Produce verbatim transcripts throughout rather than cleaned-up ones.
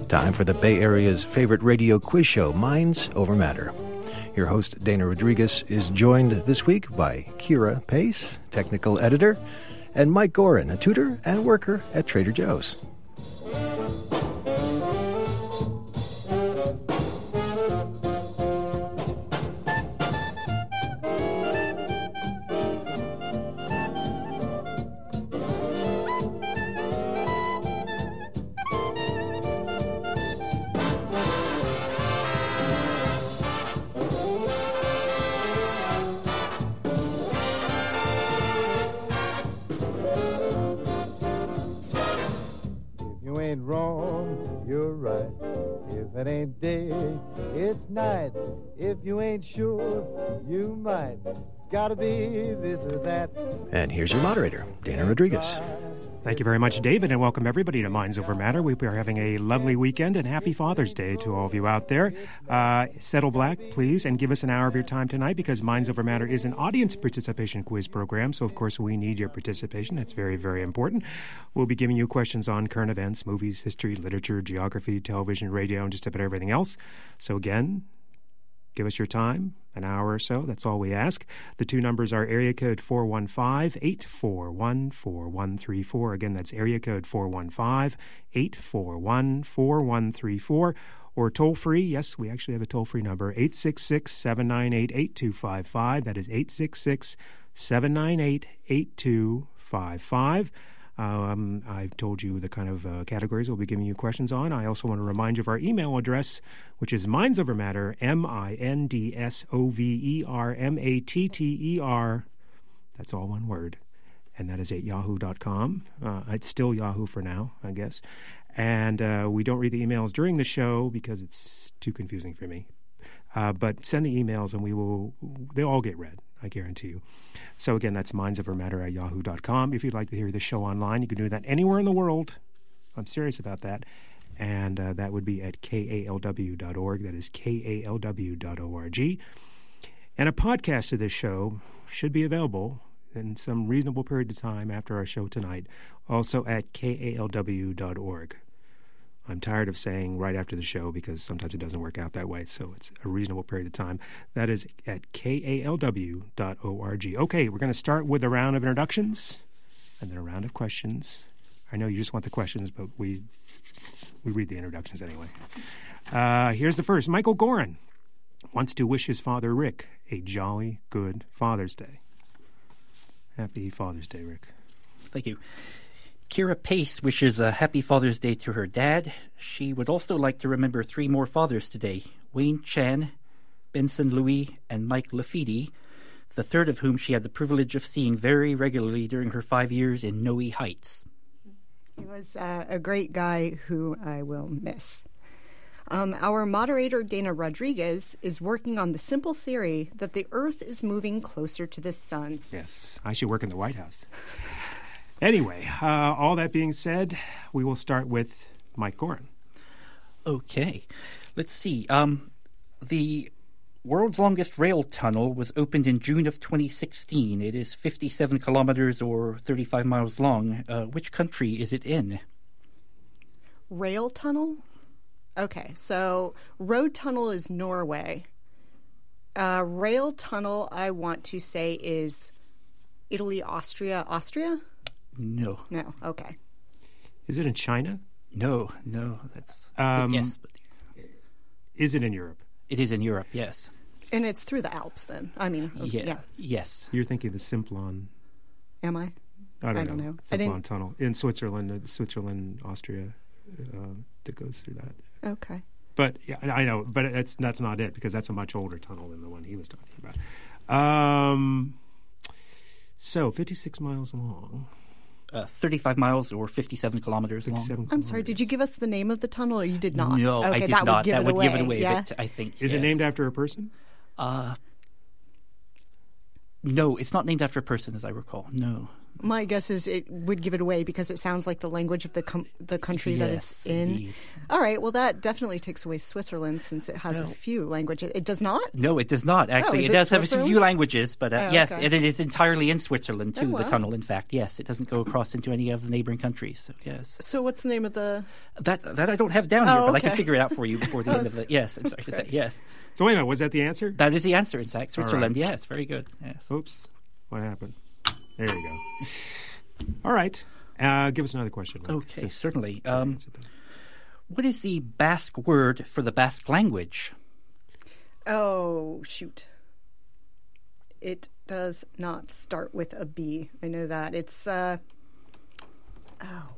Time for the Bay Area's favorite radio quiz show, Minds Over Matter. Your host, Dana Rodriguez, is joined this week by Kira Pace, technical editor, and Mike Gorin, a tutor and worker at Trader Joe's. Sure, you might. It's gotta be this or that. And here's your moderator, Dana Rodriguez. Thank you very much, David, and welcome everybody to Minds Over Matter. We are having a lovely weekend, and happy Father's Day to all of you out there. Uh, settle back, please, and give us an hour of your time tonight, because Minds Over Matter is an audience participation quiz program, so of course we need your participation. That's very, very important. We'll be giving you questions on current events, movies, history, literature, geography, television, radio, and just about everything else. So again, give us your time, an hour or so. That's all we ask. The two numbers are area code four one five, eight four one, four one three four. Again, that's area code four one five, eight four one, four one three four. Or toll free. Yes, we actually have a toll-free number, eight six six, seven nine eight, eight two five five. That is eight six six, seven nine eight, eight two five five. Um, I've told you the kind of uh, categories we'll be giving you questions on. I also want to remind you of our email address, which is mindsovermatter, M I N D S O V E R M A T T E R. That's all one word. And that is at yahoo dot com. Uh, it's still Yahoo for now, I guess. And uh, we don't read the emails during the show because it's too confusing for me. Uh, but send the emails and we will, they'll all get read, I guarantee you. So again, that's mindsovermatter at yahoo dot com. If you'd like to hear the show online, you can do that anywhere in the world. I'm serious about that. And uh, that would be at K A L W dot org. That is K A L W dot org. And a podcast of this show should be available in some reasonable period of time after our show tonight, also at K A L W dot org. I'm tired of saying right after the show because sometimes it doesn't work out that way, so it's a reasonable period of time. That is at K A L W dot org. Okay, we're going to start with a round of introductions and then a round of questions. I know you just want the questions, but we we read the introductions anyway. Uh, here's the first. Michael Gorin wants to wish his father, Rick, a jolly good Father's Day. Happy Father's Day, Rick. Thank you. Kira Pace wishes a happy Father's Day to her dad. She would also like to remember three more fathers today, Wayne Chan, Benson Louis, and Mike Lafidi, the third of whom she had the privilege of seeing very regularly during her five years in Noe Heights. He was uh, a great guy who I will miss. Um, our moderator, Dana Rodriguez, is working on the simple theory that the Earth is moving closer to the sun. Yes, I should work in the White House. Anyway, uh, all that being said, we will start with Mike Gorin. Okay. Let's see. Um, the world's longest rail tunnel was opened in June of twenty sixteen. It is fifty-seven kilometers or thirty-five miles long. Uh, which country is it in? Rail tunnel? Okay, so road tunnel is Norway. Uh, rail tunnel, I want to say, is Italy, Austria, Austria? No. No, okay. Is it in China? No, no, that's um, yes. But is it in Europe? It is in Europe, yes. And it's through the Alps, then. I mean, yeah, yeah. Yes. You're thinking the Simplon. Am I? I don't, I know. don't know. Simplon Tunnel in Switzerland, uh, Switzerland, Austria, uh, that goes through that. Okay. But yeah, I know, but it's that's not it because that's a much older tunnel than the one he was talking about. Um, so fifty-six miles long. Uh, thirty-five miles or fifty-seven kilometers long. kilometers. I'm sorry, did you give us the name of the tunnel or you did not? No, okay, I did that not. Would give that it would away. give it away, yeah? but I think Is yes. it named after a person? Uh, no, it's not named after a person, as I recall. No. My guess is it would give it away because it sounds like the language of the com- the country that it's Yes, in. indeed. All right, well, that definitely takes away Switzerland since it has a Well- few languages. It does not? No, it does not, actually. is it it does have a Switzerland? few languages, but uh, Oh, yes, okay. and it is entirely in Switzerland, too, Oh, the wow. tunnel, in fact. Yes, it doesn't go across into any of the neighboring countries. So, yes. So what's the name of the... That that I don't have down Oh, here, but I can okay. figure it out for you before the end of the... Yes, I'm sorry to say. great. Yes. So wait a minute, was that the answer? That is the answer, in fact. Switzerland, right. yes. Very good. Yes. Oops. What happened? There you go. All right. Uh, give us another question. Mike. Okay, Since- certainly. Um, what is the Basque word for the Basque language? Oh, shoot. It does not start with a B. I know that. It's, uh... Oh.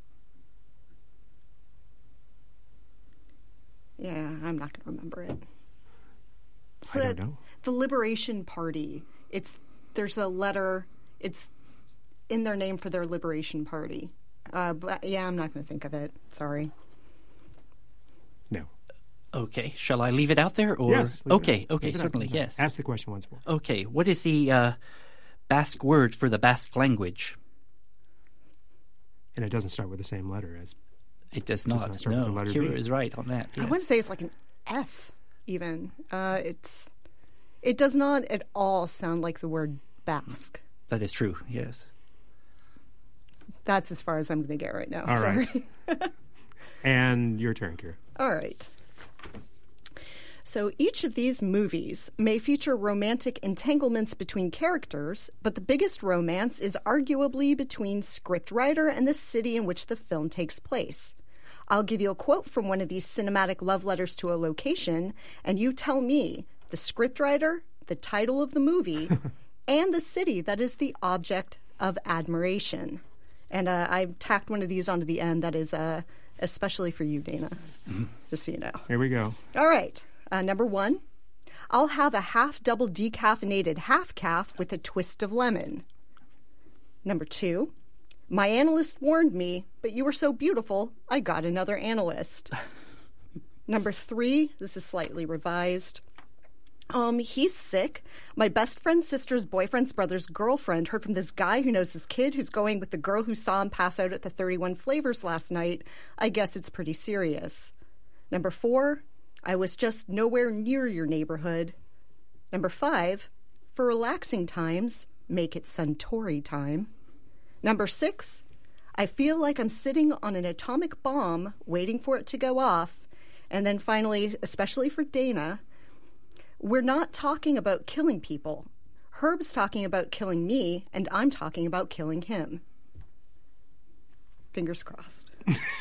Yeah, I'm not going to remember it. It's I the, don't know. the Liberation Party. It's There's a letter. It's in their name for their Liberation Party. Uh, but yeah, I'm not going to think of it. Sorry. No. Okay, shall I leave it out there? Or Yes. leave it Okay, out. okay, Leave it out. certainly, Leave it out. yes. Ask the question once more. Okay, what is the uh, Basque word for the Basque language? And it doesn't start with the same letter as. It does not not. start with No, the letter Kira B. is right on that. I yes. want to say it's like an F, even. Uh, it's it does not at all sound like the word Basque. That is true, yes. That's as far as I'm going to get right now. All Sorry. right. And your turn, Kira. All right. So each of these movies may feature romantic entanglements between characters, but the biggest romance is arguably between scriptwriter and the city in which the film takes place. I'll give you a quote from one of these cinematic love letters to a location, and you tell me the scriptwriter, the title of the movie, and the city that is the object of admiration. And uh, I've tacked one of these onto the end that is uh, especially for you, Dana, just so you know. Here we go. All right. Uh, number one, I'll have a half double decaffeinated half calf with a twist of lemon. Number two, my analyst warned me, but you were so beautiful, I got another analyst. Number three, this is slightly revised. Um, he's sick. My best friend's sister's boyfriend's brother's girlfriend heard from this guy who knows this kid who's going with the girl who saw him pass out at the thirty-one Flavors last night. I guess it's pretty serious. Number four, I was just nowhere near your neighborhood. Number five, for relaxing times, make it Suntory time. Number six, I feel like I'm sitting on an atomic bomb waiting for it to go off. And then finally, especially for Dana, we're not talking about killing people. Herb's talking about killing me, and I'm talking about killing him. Fingers crossed.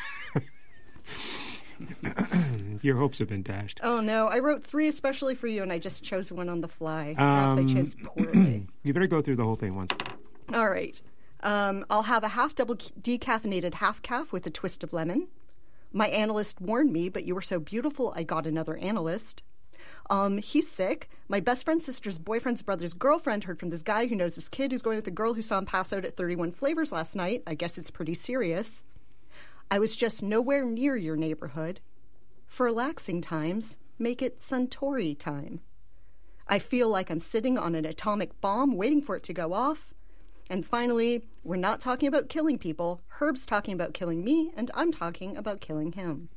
Your hopes have been dashed. Oh, no. I wrote three especially for you, and I just chose one on the fly. Perhaps Um, I chose poorly. You better go through the whole thing once. All right. Um, I'll have a half double decaffeinated half calf with a twist of lemon. My analyst warned me, but you were so beautiful, I got another analyst. Um, he's sick. My best friend's sister's boyfriend's brother's girlfriend heard from this guy who knows this kid who's going with the girl who saw him pass out at thirty-one Flavors last night. I guess it's pretty serious. I was just nowhere near your neighborhood. For relaxing times, make it Suntory time. I feel like I'm sitting on an atomic bomb waiting for it to go off. And finally, we're not talking about killing people. Herb's talking about killing me, and I'm talking about killing him.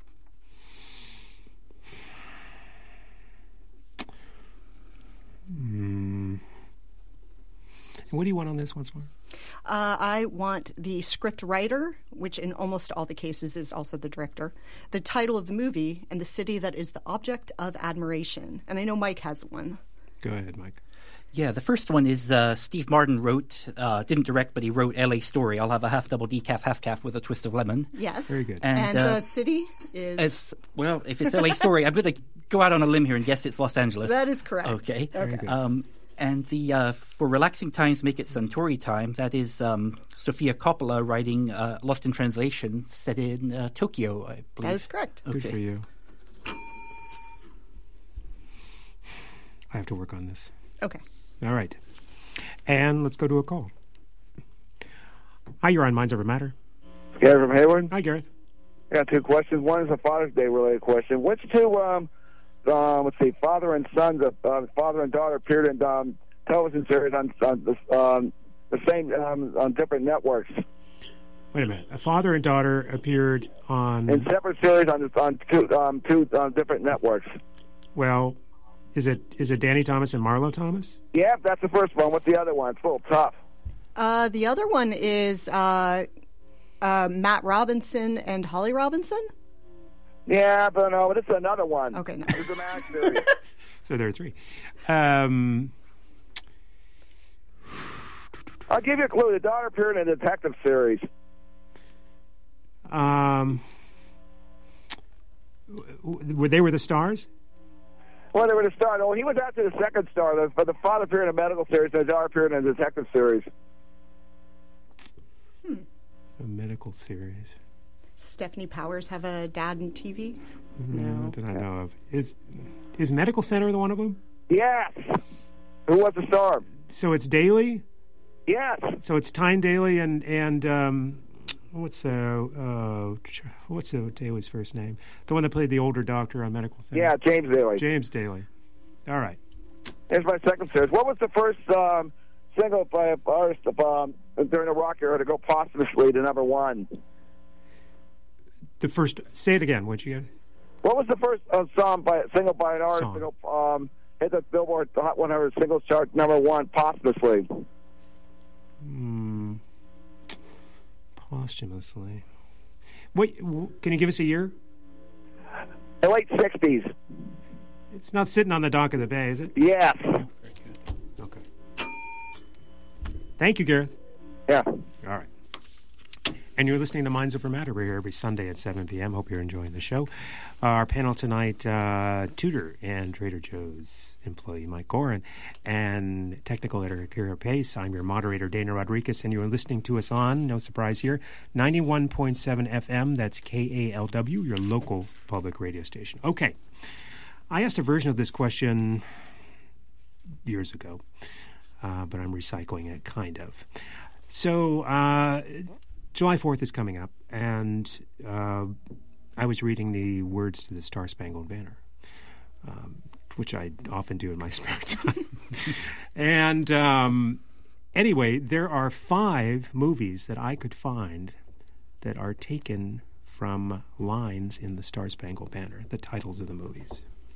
Mm. And what do you want on this once more? Uh, I want the script writer, which in almost all the cases is also the director, the title of the movie, and the city that is the object of admiration. And I know Mike has one. Go ahead, Mike. Yeah, the first one is uh, Steve Martin wrote, uh, didn't direct, but he wrote L A Story. I'll have a half double decaf, half calf with a twist of lemon. Yes. Very good. And, And, uh, the city is... As, well, if it's L A Story, I'm going to go out on a limb here and guess it's Los Angeles. That is correct. Okay. Okay. good. Um, and the uh, for relaxing times, make it Suntory time. That is um, Sofia Coppola writing uh, Lost in Translation, set in uh, Tokyo, I believe. That is correct. Good Okay. for you. I have to work on this. Okay. All right. And let's go to a call. Hi, you're on Minds Over Matter. Gary from Hayward. Hi, Gareth. I got two questions. One is a Father's Day related question. Which two, um, um, let's see, father and son, uh, father and daughter appeared in um, television series on, on this, um, the same um, on different networks. Wait a minute. A father and daughter appeared on... In separate series on on two, um, two um, different networks. Well, is it is it Danny Thomas and Marlo Thomas? Yeah, that's the first one. What's the other one? It's a little tough. Uh, the other one is uh, uh, Matt Robinson and Holly Robinson. Yeah, but no, but it's another one. Okay, no. It's a dramatic series. So there are three. Um, I'll give you a clue. The daughter appeared in a detective series. um, were they were the stars? Well, they were the star. Oh, he was after the second star. The, but the father appeared in a medical series, and the daughter appeared in a detective series. Hmm. A medical series. Stephanie Powers have a dad in T V? No, No. that I know of. Is is Medical Center the one of them? Yes. Who was the star? So it's Daly. Yes. So it's Tyne Daly and and um, what's uh, uh what's uh, Daly's first name? The one that played the older doctor on Medical Center. Yeah, James Daly. James Daly. All right. Here's my second series. What was the first um, single by an artist um, during the rock era to go posthumously to number one? The first. Say it again. What'd you get? What was the first uh, song by single by an artist Song. to go um, hit the Billboard Hot one hundred singles chart number one posthumously? Hmm. Posthumously. Wait. w- Can you give us a year? The late sixties. It's not Sitting on the Dock of the Bay, is it? Yes. Okay. Thank you, Gareth. Yeah. All right. And you're listening to Minds Over Matter. We're here every Sunday at seven p.m. Hope you're enjoying the show. Uh, our panel tonight, uh, Tudor and Trader Joe's employee Mike Gorin and technical editor Kira Pace. I'm your moderator, Dana Rodriguez, and you're listening to us on, no surprise here, ninety-one point seven F M. That's K A L W, your local public radio station. Okay. I asked a version of this question years ago, uh, but I'm recycling it, kind of. So, uh... July fourth is coming up, and uh, I was reading the words to the Star Spangled Banner, um, which I often do in my spare time. and um, anyway, there are five movies that I could find that are taken from lines in the Star Spangled Banner, the titles of the movies.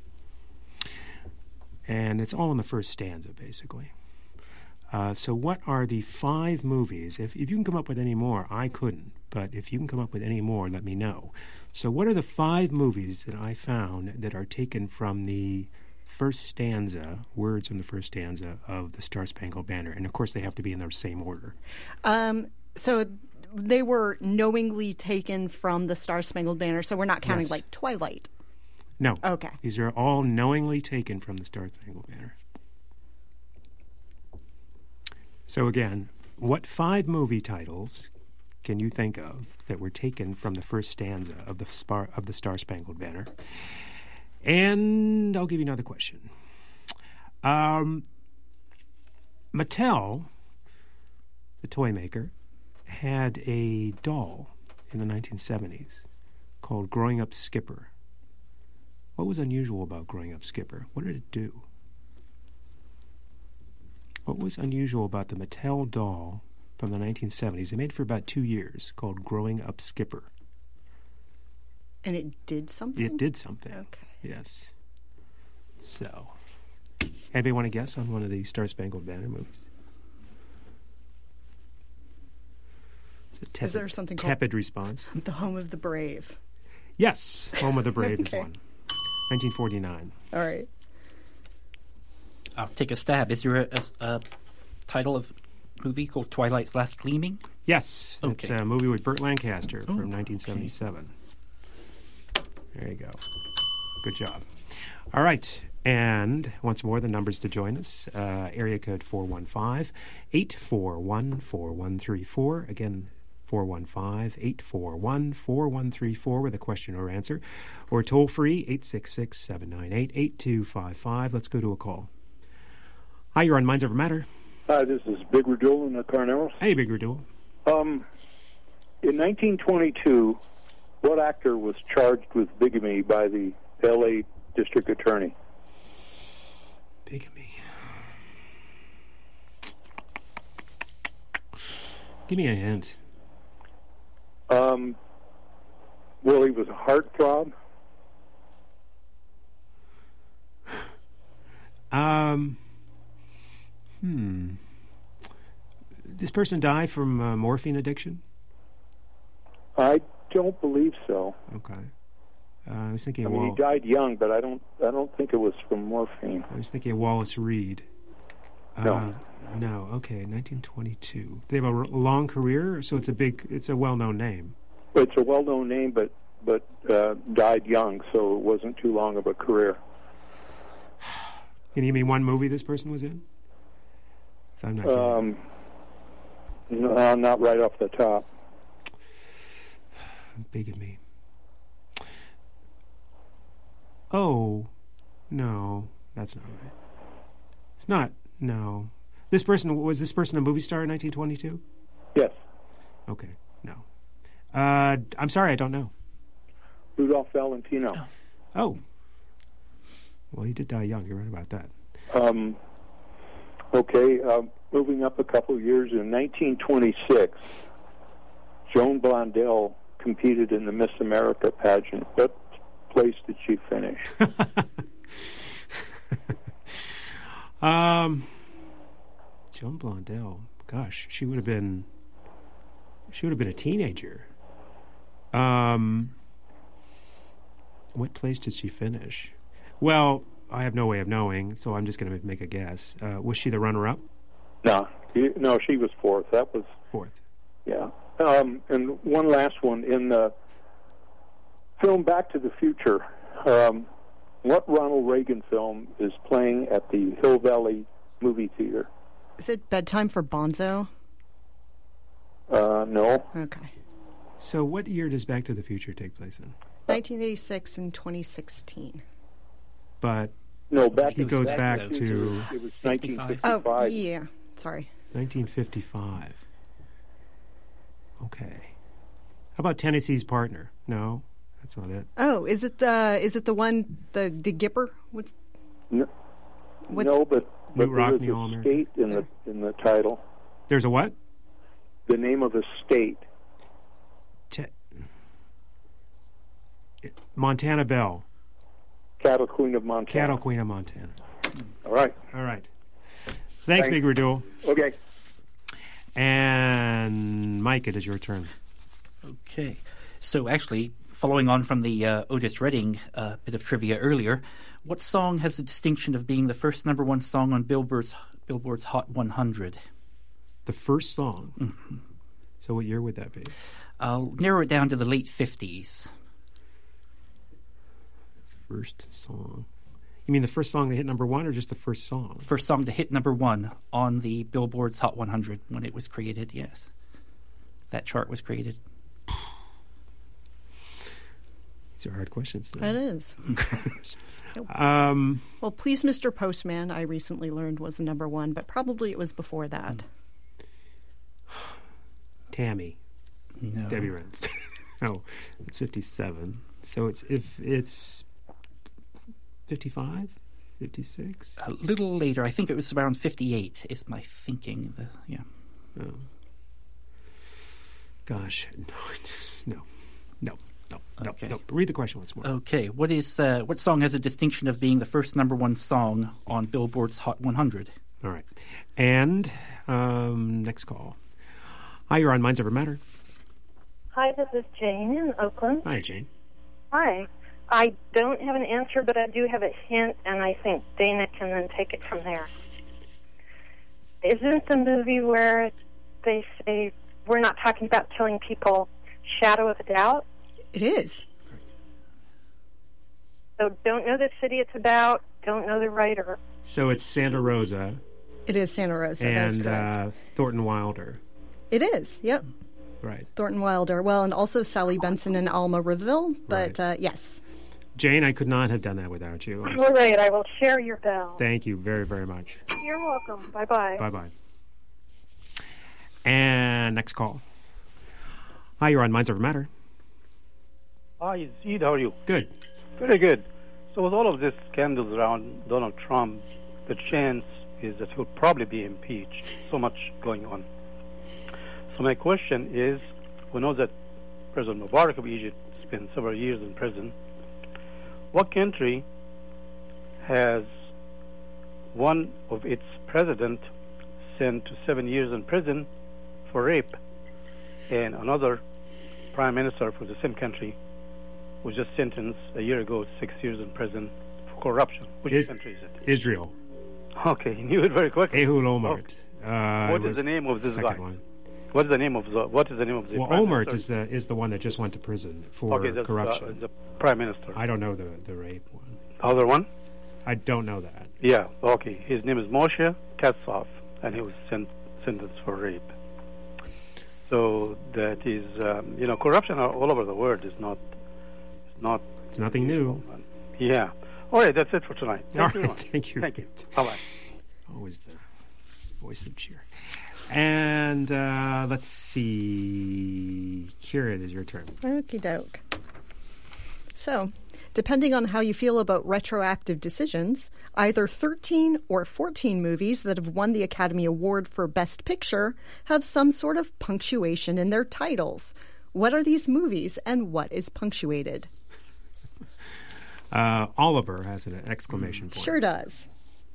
And it's all in the first stanza, basically. Uh, so what are the five movies? If, if you can come up with any more, I couldn't. But if you can come up with any more, let me know. So what are the five movies that I found that are taken from the first stanza, words from the first stanza of the Star Spangled Banner? And, of course, they have to be in the same order. Um, so they were knowingly taken from the Star Spangled Banner, so we're not counting Yes. like Twilight. No. Okay. These are all knowingly taken from the Star Spangled Banner. So again, what five movie titles can you think of that were taken from the first stanza of the Spar- of the Star Spangled Banner? And I'll give you another question. Um, Mattel, the toy maker, had a doll in the nineteen seventies called Growing Up Skipper. What was unusual about Growing Up Skipper? What did it do? What was unusual about the Mattel doll from the nineteen seventies? They made it for about two years, called Growing Up Skipper. And it did something? It did something. Okay. Yes. So, anybody want to guess on one of the Star Spangled Banner movies? It's a tepid, Is there something called- tepid response? The Home of the Brave. Yes, Home of the Brave Okay. is one. nineteen forty-nine. All right. I'll take a stab. Is there a, a, a title of movie called Twilight's Last Gleaming? Yes, Okay. it's a movie with Burt Lancaster Oh, from nineteen seventy-seven. There you go. Good job. All right. And once more, the numbers to join us. Uh, area code four one five, eight four one, four one three four. Again, four one five, eight four one, four one three four with a question or answer. Or toll free, eight six six, seven nine eight, eight two five five. Let's go to a call. Hi, you're on Minds Over Matter. Hi, this is Big Radul in the Carneros. Hey, Big Radul. Um, in nineteen twenty-two, what actor was charged with bigamy by the L A District Attorney? Bigamy. Give me a hint. Um, well, he was a heartthrob. Um, hmm. This person died from uh, morphine addiction? I don't believe so. Okay. Uh, I was thinking I of mean, Wal- he died young, but I don't. I don't think it was from morphine. I was thinking of Wallace Reed. No. Uh, no. Okay. nineteen twenty-two. They have a r- long career, so it's a big. It's a well-known name. It's a well-known name, but but uh, died young, so it wasn't too long of a career. Can you give me one movie this person was in? 'Cause I'm not. getting- Um, no, not right off the top. Big at me. Oh, no, that's not right. It's not. No, this person was this person a movie star in nineteen twenty-two? Yes, Okay, no. Uh, I'm sorry, I don't know. Rudolph Valentino. Oh, well, he did die young. You're right about that. Um, okay, uh, moving up a couple years, in nineteen twenty-six, Joan Blondell competed in the Miss America pageant. What place did she finish? um, Joan Blondell. Gosh, she would have been. She would have been a teenager. Um, what place did she finish? Well, I have no way of knowing, so I'm just going to make a guess. Uh, was she the runner-up? No, you- no, she was fourth. That was Fourth. yeah. Um, and one last one in the film Back to the Future. Um, what Ronald Reagan film is playing at the Hill Valley Movie Theater? Is it Bedtime for Bonzo? Uh, no. Okay. So, what year does Back to the Future take place in? nineteen eighty-six and twenty sixteen. But No, back he to goes the back to to it was fifty-five. nineteen fifty-five. Oh, yeah. Sorry. nineteen fifty-five. Okay. How about Tennessee's Partner? No, that's not it. Oh, is it the is it the one the the Gipper? What's No, What's- no, but, but New there Rockney is All a American. state in the in the title. There's a what? The name of a state. Te- Montana Belle. Cattle Queen of Montana. Cattle Queen of Montana. All right. All right. Thanks, Thanks. Big Radul. Okay. And Mike, it is your turn. Okay. So actually, following on from the uh, Otis Redding uh, bit of trivia earlier, what song has the distinction of being the first number one song on Billboard's Billboard's Hot one hundred? The first song. Mm-hmm. So what year would that be? I'll narrow it down to the late fifties. First song. You mean the first song that hit number one or just the first song? First song to hit number one on the Billboard's Hot one hundred when it was created, yes. That chart was created. These are hard questions. It Then. is. Um, Well, Please Mister Postman, I recently learned was the number one, but probably it was before that. Tammy. No. Debbie Renz. Oh, it's fifty-seven. So it's if it's fifty-five, fifty-six. A little later, I think it was around fifty-eight, is my thinking. The, yeah. Oh. Gosh, no, no, no, no, no, Okay. no. Read the question once more. Okay, what is uh, what song has a distinction of being the first number one song on Billboard's Hot one hundred? All right, and um, next call. Hi, you're on Minds Over Matter. Hi, this is Jane in Oakland. Hi, Jane. Hi. I don't have an answer, but I do have a hint, and I think Dana can then take it from there. Isn't the movie where they say, we're not talking about killing people, Shadow of a Doubt? It is. So don't know the city it's about, don't know the writer. So it's Santa Rosa It is Santa Rosa. That's and correct. uh, Thornton Wilder. It is. Yep. Right. Thornton Wilder. Well, and also Sally Benson and Alma Reville. But Right. uh, yes. Jane, I could not have done that without you. I'm All right, I will share your bell. Thank you very, very much. You're welcome. Bye-bye. Bye-bye. And next call. Hi, you're on Minds Over Matter. Hi, it's Ed. How are you? Good. Very good. So with all of this scandals around Donald Trump, the chance is that he'll probably be impeached. So much going on. So my question is, we know that President Mubarak of Egypt spent several years in prison. What country has one of its president sent to seven years in prison for rape, and another prime minister for the same country was just sentenced a year ago to six years in prison for corruption? Which Is- country is it? Israel. Okay, you knew it very quickly. Ehud Olmert. Uh, What was is the name of this second guy? one. What is the name of the What is the name of the Well, prime Olmert minister? is the is the one that just went to prison for okay, that's, corruption. Uh, the prime minister. I don't know the the rape one. Other one? I don't know that. Yeah. Okay. His name is Moshe Katsov, and he was sent, sentenced for rape. So that is, um, you know, corruption all over the world is not, is not. It's nothing new. Yeah. All right. That's it for tonight. Thank All you very right, much. thank you. Thank you. Bye bye. Always the voice of cheer. And uh, let's see. Kira, it is your turn. Okie doke. So, depending on how you feel about retroactive decisions, either thirteen or fourteen movies that have won the Academy Award for Best Picture have some sort of punctuation in their titles. What are these movies and what is punctuated? Uh, Oliver has an exclamation point. Sure does.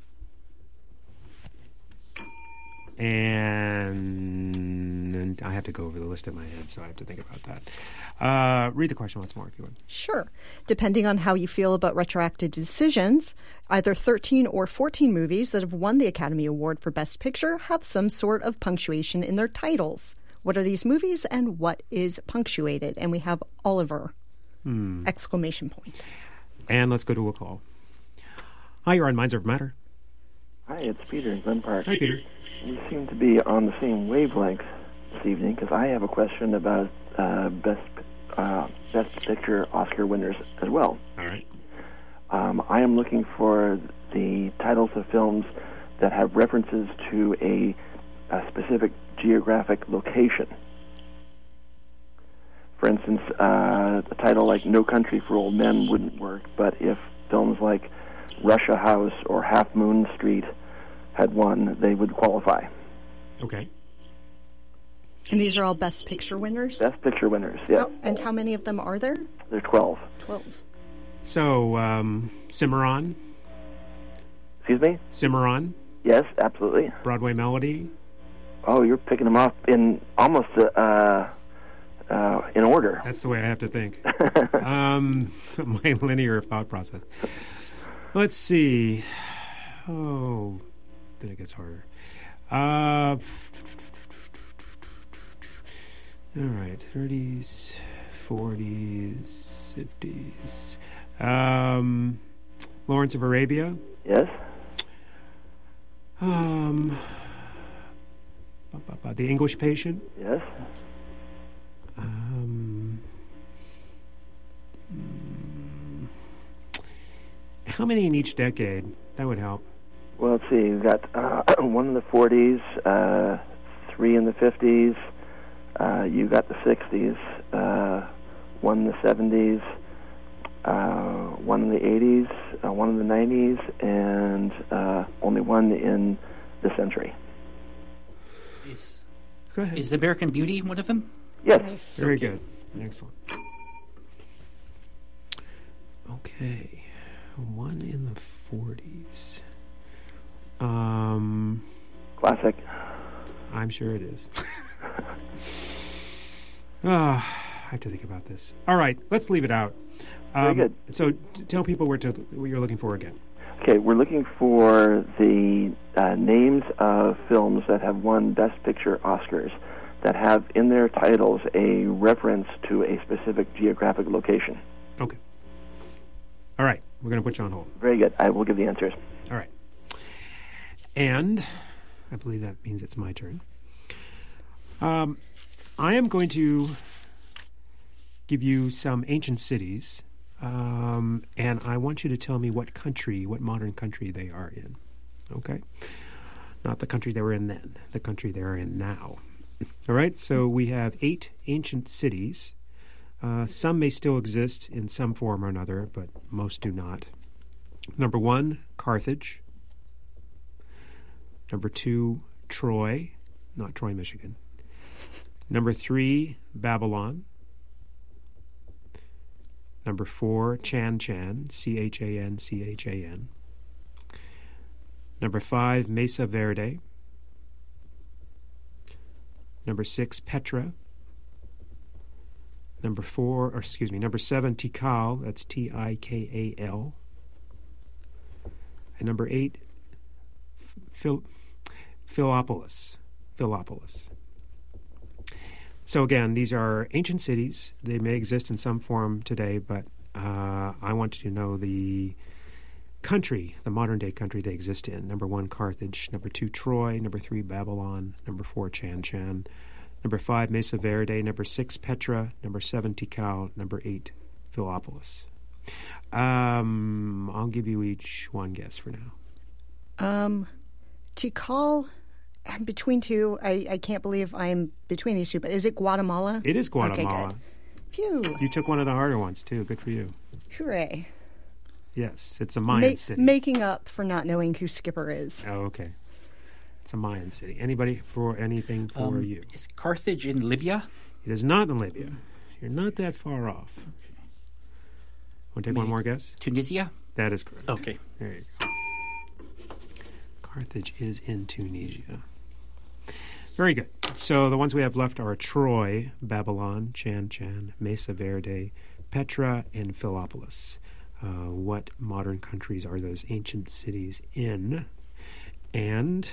And, and I have to go over the list in my head, so I have to think about that. Uh, read the question once more, if you would. Sure. Depending on how you feel about retroactive decisions, either thirteen or fourteen movies that have won the Academy Award for Best Picture have some sort of punctuation in their titles. What are these movies and what is punctuated? And we have Oliver, Hmm. exclamation point. And let's go to a call. Hi, you're on Minds Over Matter. Hi, it's Peter in Glen Park. Hi, Peter. We seem to be on the same wavelength this evening because I have a question about uh, best uh, best picture Oscar winners as well. All right. Um, I am looking for the titles of films that have references to a, a specific geographic location. For instance, uh, a title like No Country for Old Men wouldn't work, but if films like Russia House or Half Moon Street had won, they would qualify. Okay. And these are all Best Picture winners? Best Picture winners, yeah. Oh, and how many of them are there? There are twelve. Twelve. So, um, Cimarron. Excuse me? Cimarron. Yes, absolutely. Broadway Melody. Oh, you're picking them up in almost uh, uh, in order. That's the way I have to think. um, my linear thought process. Let's see. Oh, then it gets harder. Uh, all right, thirties, forties, fifties. Um, Lawrence of Arabia. Yes. Um, The English Patient. Yes. Um, mm, how many in each decade? That would help. Well, let's see. You've got uh, one in the forties, uh, three in the fifties. Uh, you got the sixties, uh, one in the seventies, uh, one in the eighties, uh, one in the nineties, and uh, only one in the century. Is, Go ahead. is American Beauty one of them? Yes. Nice. Very Okay. good. Excellent. Okay. One in the forties. Um, Classic. I'm sure it is. Ah, I have to think about this. All right, let's leave it out. Um, Very good. So t- tell people where to what you're looking for again. Okay, we're looking for the uh, names of films that have won Best Picture Oscars that have in their titles a reference to a specific geographic location. Okay. All right, we're going to put you on hold. Very good. I will give the answers. All right. And I believe that means it's my turn. Um, I am going to give you some ancient cities, um, and I want you to tell me what country, what modern country they are in. Okay? Not the country they were in then, the country they are in now. All right? So we have eight ancient cities. Uh, some may still exist in some form or another, but most do not. Number one, Carthage. Number two, Troy, not Troy, Michigan. Number three, Babylon. Number four, Chan Chan, C H A N C H A N. Number five, Mesa Verde. Number six, Petra. Number four, or excuse me, number seven, Tikal, that's T I K A L. And number eight, Phil, Philopolis, Philopolis. So again, these are ancient cities. They may exist in some form today, but uh, I want to know the country, the modern-day country they exist in. Number one, Carthage. Number two, Troy. Number three, Babylon. Number four, Chan Chan. Number five, Mesa Verde. Number six, Petra. Number seven, Tikal. Number eight, Philopolis. Um, I'll give you each one guess for now. Um, Tikal, I'm between two. I, I can't believe I'm between these two, but is it Guatemala? It is Guatemala. Okay, good. Phew. You took one of the harder ones, too. Good for you. Hooray. Yes, it's a Mayan Ma- city. Making up for not knowing who Skipper is. Oh, okay. It's a Mayan city. Anybody for anything for um, you? Is Carthage in Libya? It is not in Libya. You're not that far off. Want to take May- one more guess? Tunisia? That is correct. Okay. There you go. Carthage is in Tunisia. Very good. So the ones we have left are Troy, Babylon, Chan Chan, Mesa Verde, Petra, and Philopolis. Uh, what modern countries are those ancient cities in? And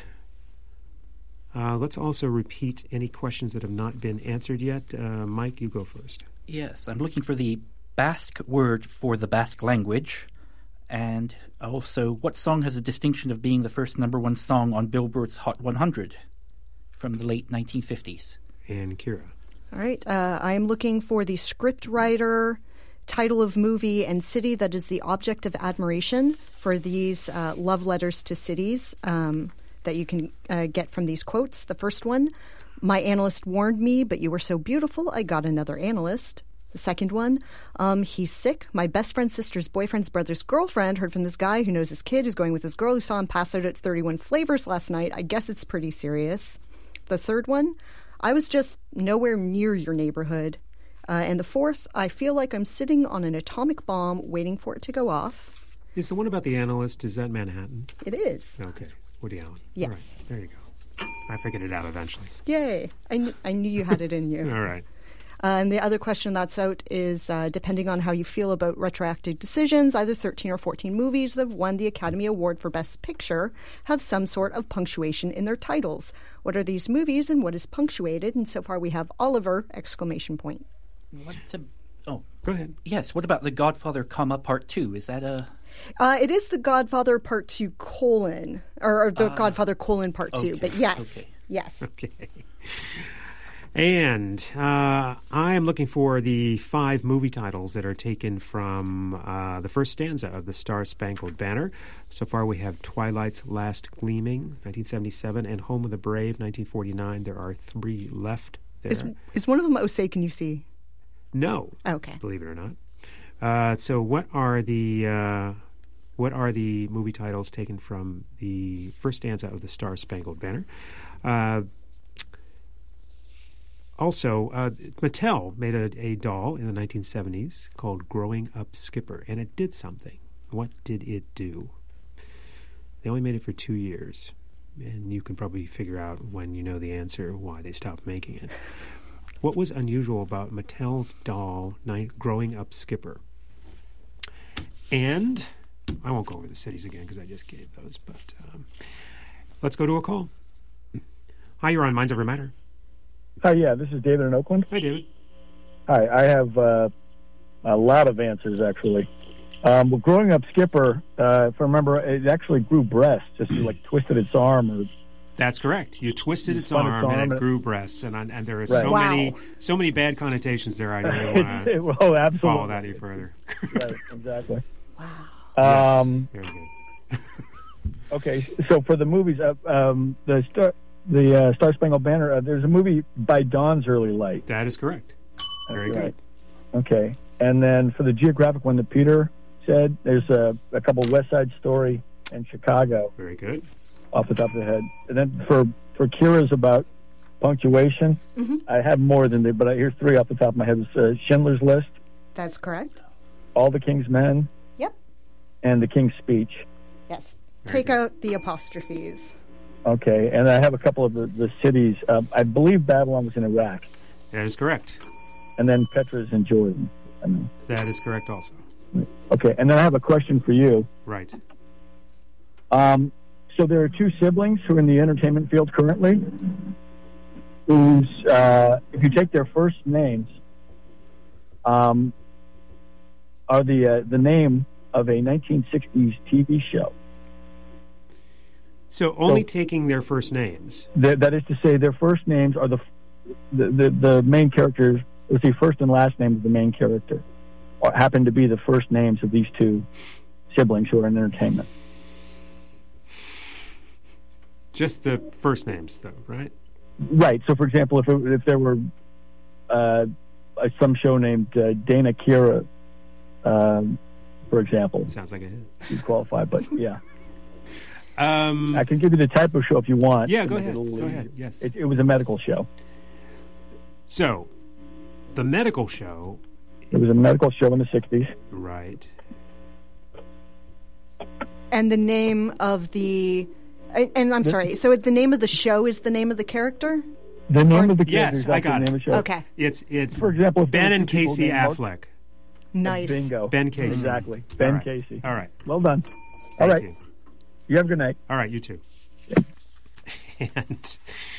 uh, let's also repeat any questions that have not been answered yet. Uh, Mike, you go first. Yes, I'm looking for the Basque word for the Basque language. And also, what song has the distinction of being the first number one song on Billboard's Hot one hundred from the late nineteen fifties? And Kira. All right. Uh, I'm looking for the script writer, title of movie, and city that is the object of admiration for these uh, love letters to cities um, that you can uh, get from these quotes. The first one, my analyst warned me, but you were so beautiful, I got another analyst. The second one, um, he's sick. My best friend's sister's boyfriend's brother's girlfriend heard from this guy who knows his kid who's going with his girl who saw him pass out at thirty-one Flavors last night. I guess it's pretty serious. The third one, I was just nowhere near your neighborhood. Uh, and the fourth, I feel like I'm sitting on an atomic bomb waiting for it to go off. Is the one about the analyst, is that Manhattan? It is. Okay. Woody Allen. Yes. All right. There you go. I figured it out eventually. Yay. I, kn- I knew you had it in you. All right. Uh, and the other question that's out is, uh, depending on how you feel about retroactive decisions, either thirteen or fourteen movies that have won the Academy Award for Best Picture have some sort of punctuation in their titles. What are these movies and what is punctuated? And so far we have Oliver, exclamation point. What's a... Oh. Go ahead. Yes, what about The Godfather, comma, part two? Is that a... Uh, it is The Godfather Part two, colon, or, or The uh, Godfather, colon, Part okay. two. But yes, okay. yes. Okay. And uh, I am looking for the five movie titles that are taken from uh, the first stanza of the Star-Spangled Banner. So far we have Twilight's Last Gleaming, nineteen seventy-seven, and Home of the Brave, nineteen forty-nine. There are three left there. Is, is one of them O Say Can You See? No. Okay. Believe it or not. Uh, so what are the... Uh, What are the movie titles taken from the first stanza of the Star-Spangled Banner? Uh, also, uh, Mattel made a, a doll in the nineteen seventies called Growing Up Skipper, and it did something. What did it do? They only made it for two years, and you can probably figure out when you know the answer why they stopped making it. What was unusual about Mattel's doll, ni- Growing Up Skipper? And... I won't go over the cities again because I just gave those, but um, let's go to a call. Hi, you're on Minds Over Matter. Hi, yeah, this is David in Oakland. Hi, David. Hi, I have uh, a lot of answers, actually. Um, well, growing up Skipper, uh, if I remember, it actually grew breasts, just like twisted its arm. Or That's correct. You twisted you its arm, its arm and it grew breasts, and and there are right. so wow. many so many bad connotations there. I don't want to well, absolutely. follow that any further. Right, exactly. Wow. Um, yes, very good. Okay, so for the movies, uh, um, the Star, the uh, Star Spangled Banner, uh, there's a movie By Dawn's Early Light. That is correct. Very That's good. Right. Okay, and then for the geographic one that Peter said, there's a, a couple West Side Story and Chicago. Very good. Off the top of the head, and then for for Kira's about punctuation. Mm-hmm. I have more than that, but I, here's three off the top of my head. It's, uh, Schindler's List, That's correct. All the King's Men, Yep. and The King's Speech. Yes. Take out the apostrophes. Okay, and I have a couple of the, the cities. Uh, I believe Babylon was in Iraq. That is correct. And then Petra's in Jordan. I mean, That is correct also. okay, and then I have a question for you. Right. Um, so there are two siblings who are in the entertainment field currently, whose, uh, if you take their first names, um, are the uh, the name of a nineteen sixties T V show. So only So- taking their first names. That, that is to say, their first names are the the, the, the main characters, let's see, first and last name of the main character, or happen to be the first names of these two siblings who are in entertainment. Just the first names, though, right? Right. So, for example, if it, if there were uh, uh, some show named uh, Dana Kira, um, for example, Sounds like a hit. you'd qualify. But yeah, Um, I can give you the type of show if you want. Yeah, to go make it ahead. a little Go easier. ahead, yes. It, it was a medical show. so, the medical show, It was a medical show in the sixties. right? And the name of the... And, and I'm sorry, so the name of the show is the name of the character? The name Or- of the character Yes, is I actually got the name it. of the show. Okay. It's it's For example, if there Ben were and two people Casey named Mark- Affleck. Nice. Bingo. Ben Casey. Exactly. Ben All right. Casey. All right. Well done. Thank All right. you. You have a good night. All right, you too. and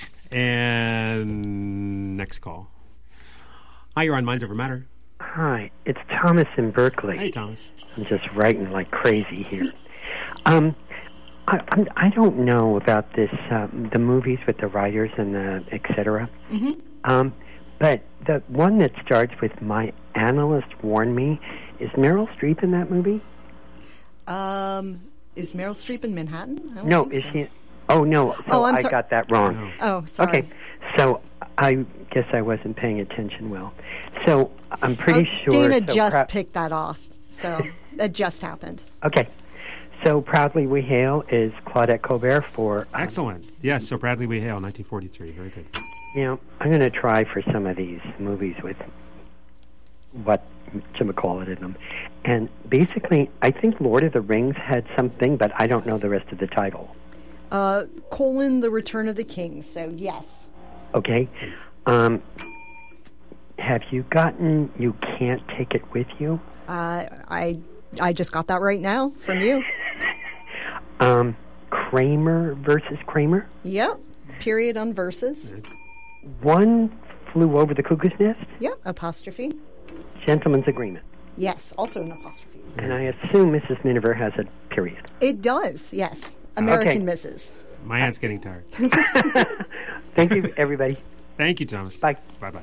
and next call. Hi, you're on Minds Over Matter. Hi, it's Thomas in Berkeley. Hey, Thomas. I'm just writing like crazy here. Um, I, I'm, I don't know about this, um, the movies with the writers and the et cetera. Mm-hmm. Um, but the one that starts with "My analyst warned me," is Meryl Streep in that movie? Um, is Meryl Streep in Manhattan? I don't No, think is so. she? Oh no, so Oh, I'm I so- got that wrong. Oh, sorry. Okay, so I guess I wasn't paying attention well. So I'm pretty Oh, sure. Dana so just prou- picked that off, so that just happened. Okay. So Proudly We Hail is Claudette Colbert for... Um, Excellent. Yes, so Bradley We Hail, nineteen forty-three. Very good. You know, I'm going to try for some of these movies with what to call it in them. And basically, I think Lord of the Rings had something, but I don't know the rest of the title. Uh, colon, The Return of the King, so yes. Okay? Um, have you gotten You Can't Take It With You? Uh, I I just got that right now from you. Um, Kramer versus Kramer? Yep. Period on verses. One Flew Over the Cuckoo's Nest? Yep. Apostrophe. Gentleman's Agreement. Yes. Also an apostrophe. And I assume Missus Miniver has a period. It does. Yes. American Okay. Missus My aunt's getting tired. Thank you, everybody. Thank you, Thomas. Bye. Bye-bye.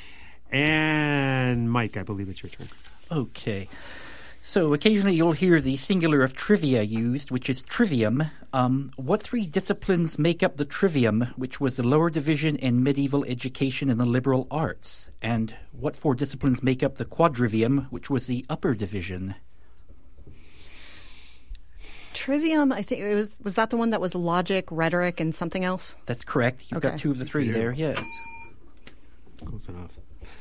And Mike, I believe it's your turn. Okay. So occasionally you'll hear the singular of trivia used, which is trivium. Um, what three disciplines make up the trivium, which was the lower division in medieval education and the liberal arts? And what four disciplines make up the quadrivium, which was the upper division? Trivium, I think it was was that the one that was logic, rhetoric, and something else? That's correct. You've Okay. got two of the three Yeah. there, yes. Close enough.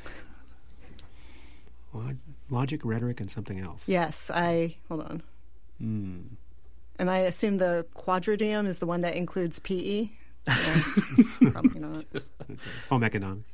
Log- Logic, rhetoric, and something else. Yes, I hold on. Hmm. And I assume the quadrivium is the one that includes P E. Yeah, probably not. Home economics.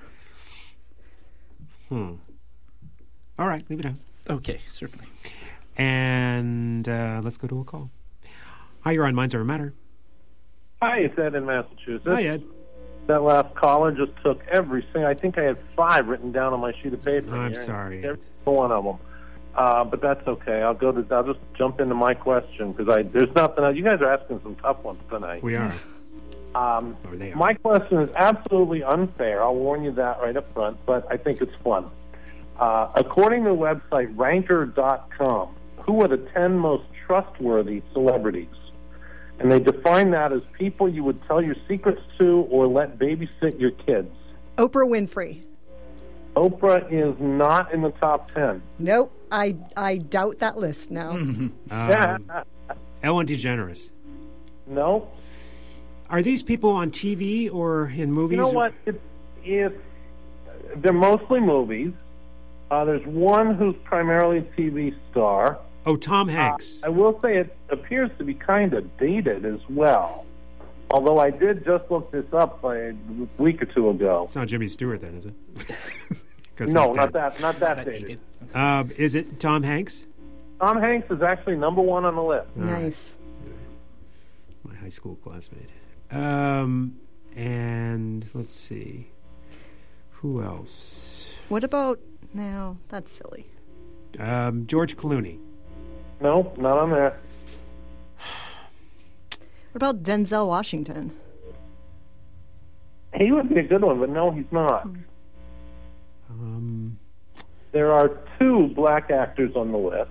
Hmm. All right, leave it out. Okay, certainly. And uh, let's go to a call. Hi, you're on Minds Over Matter. Hi, it's Ed in Massachusetts. Hi, Ed. That last caller just took every single. I think I had five written down on my sheet of paper. I'm here, and sorry. Every single one of them. Uh, but that's okay. I'll go to. I'll just jump into my question because I there's nothing else. You guys are asking some tough ones tonight. We are. Um, Or they are. my question is absolutely unfair. I'll warn you that right up front, but I think it's fun. Uh, according to the website ranker dot com, who are the ten most trustworthy celebrities? And they define that as people you would tell your secrets to or let babysit your kids. Oprah Winfrey. Oprah is not in the top ten. Nope. I I doubt that list now. Um, Ellen DeGeneres. No. Are these people on T V or in movies? You know or- what? It's, it's, they're mostly movies. Uh, there's one who's primarily a T V star. Oh, Tom Hanks. Uh, I will say it appears to be kind of dated as well. Although I did just look this up a week or two ago. It's not Jimmy Stewart, then, is it? 'Cause No, he's not dead. that. Not that dated. Uh, is it Tom Hanks? Tom Hanks is actually number one on the list. All right. Nice. My high school classmate. Um, and let's see. Who else? What about no? That's silly. Um, George Clooney. No, not on there. What about Denzel Washington? He would be a good one, but no, he's not. Um, there are two black actors on the list.